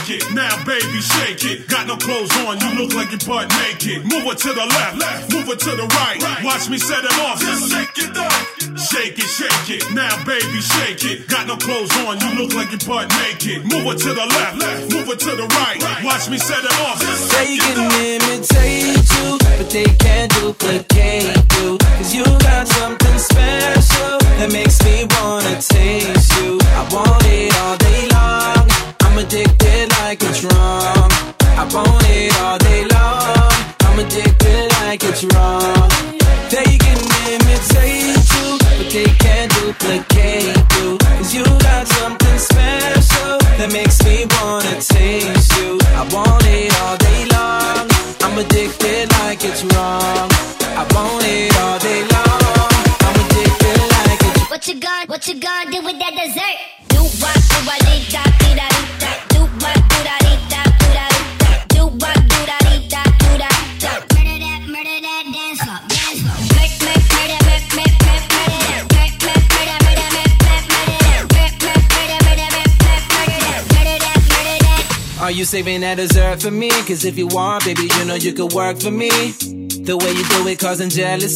shake it. Now baby, shake it. Got no clothes on, you look like you're butt naked. Move it to the left, move it to the right. Watch me set it off. Just shake it up. Shake it, shake it. Now baby, shake it. Got no clothes on, you look like you're butt naked. Move it to the left, move it to the right. Watch me set it off. They can imitate you, but they can't duplicate you. Cause you got something special that makes me wanna taste you. I want it all day long. I'm addicted like it's wrong. I want it all day long. I'm addicted like it's wrong. They can imitate you, but they can't duplicate you. Cause you got something special that makes me wanna taste you. I want it all day long. I'm addicted like it's wrong. I want it all day long. I'm addicted like it's wrong. What you gonna do with that dessert? Do what, do what, dee da, dee da, dee da. Do what, do da, dee da, do da, dee da. Do what, do da, dee da, do da, da. Murder that, dance floor, dance floor. Murder that. Are you saving that dessert for me? Cause if you want, baby, you know you could work for me. The way you do it causing jealousy.